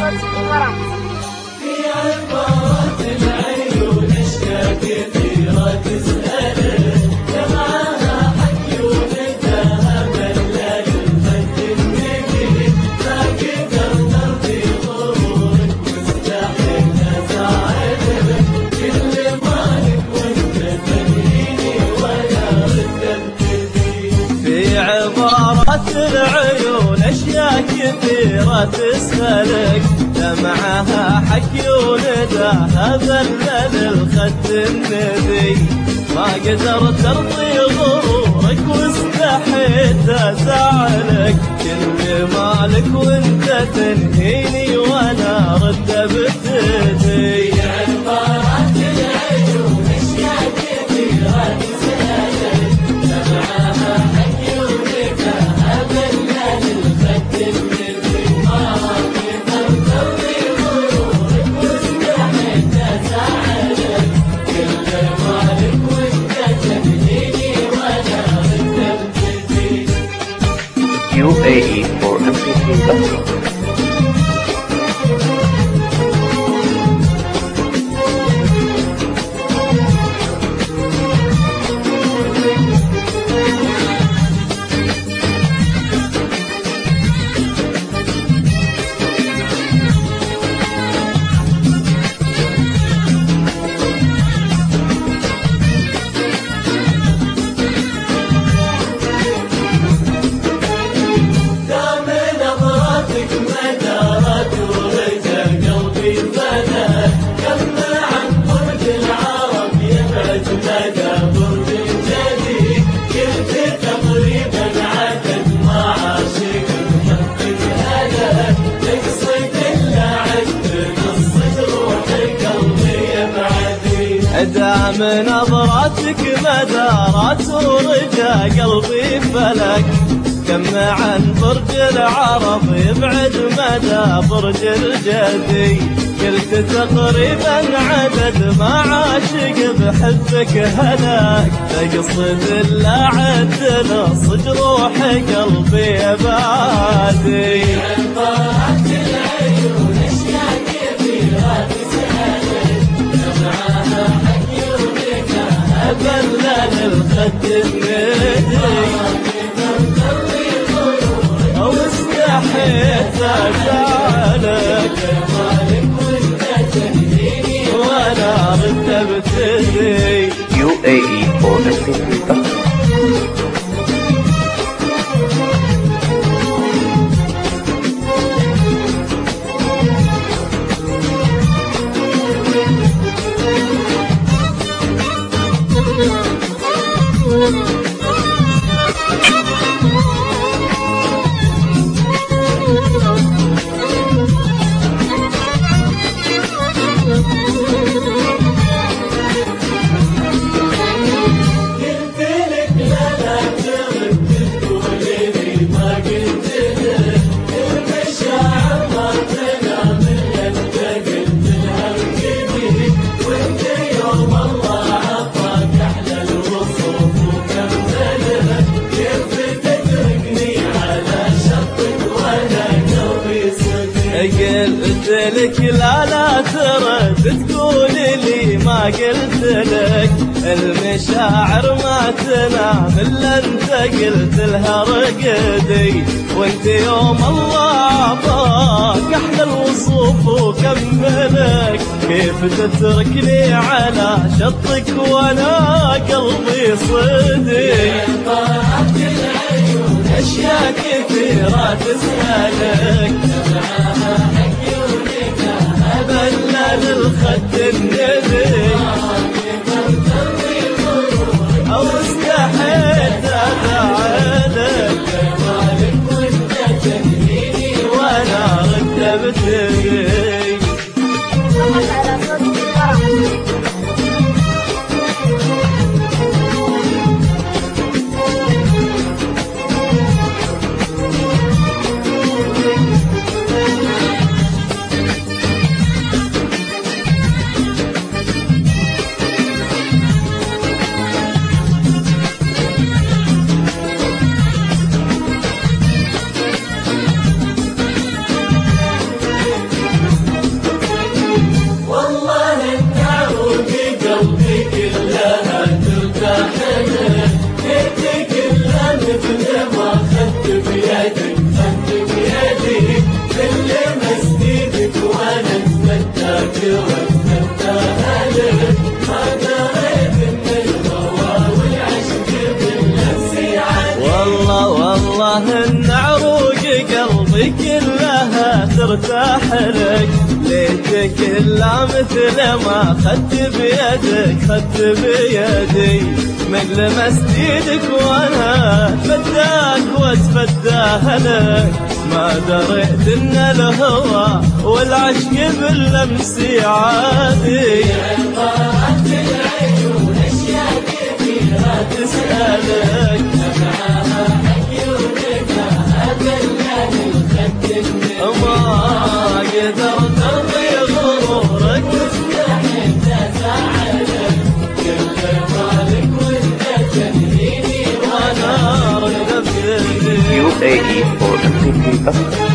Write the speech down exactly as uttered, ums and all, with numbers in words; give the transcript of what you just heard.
صوت الإمارات. في عبارات العيون أشياء كثيرة تسألك، جمعها حكي ونداها ملال الخد النبي، ما قدر نرضي غرورك مستحيل نزعلك، كل مالك وانت تنهيني ولا رد ابتدي. في عبارات العيون أشياء كثيرة تسألك، دمعها حكي ونداها بلل الخد النبي، ما قدرت ترضي غرورك واستحيت أزعلك، كل مالك وانت تنهيني وانا رد ابتدي. عبارات العيون أشياء كثيرة تسألك، دمعها حكي ونداها بلل الخد النبي، ما قدرت ترضي غرورك واستحيت أزعلك، كل مالك وانت تنهيني وانا رد ابتدي. U A E for M P three dot com. دام نظراتك مدارات ورجا قلبي فلك، كم عن برج العرب يبعد مدى برج الجدي، قلت تقريبا عدد ما عاشق بحبك هلاك، تقصد الا عد نص جروح قلبي بادي. عبارات العيون أشياء كثيرة تسألك، دمعها حكي ونداها بلل الخد النبي، أو استحيت أزعلك، مالك وانت تنهيني وانا رد ابتدي. U A E for M P three dot com. قلت لك لا لا ترد تقول لي ما قلت لك، المشاعر ما تنام الا انت قلت لها رقدي، وانت يوم الله عطاك احلى الوصوف وكملك، كيف تتركني على شطك وانا قلبي صدي. عبارات العيون اشياء كثيرة تسألك، دمعها حكي ونداها بلل الخد النبي، أو استحيت أزعلك، مالك وانت تنهيني وانا رد ابتدي. فقط على صوت الإمارات. والله ان عروق قلبي كلها ترتاح لك، ليتك الا مثل ما خدت بيدك خدت بيدي، من لمست يدك وانا اتفداك واتفداها لك، ما دريت ان الهوى والعشق باللمس عادي. طلعت العيون اشياء كثيرة تسألك ما قدرت ارضي غرورك، مستحيل تزعلك، كل مالك وانت تنهيني وانا ردت U A E for M P three.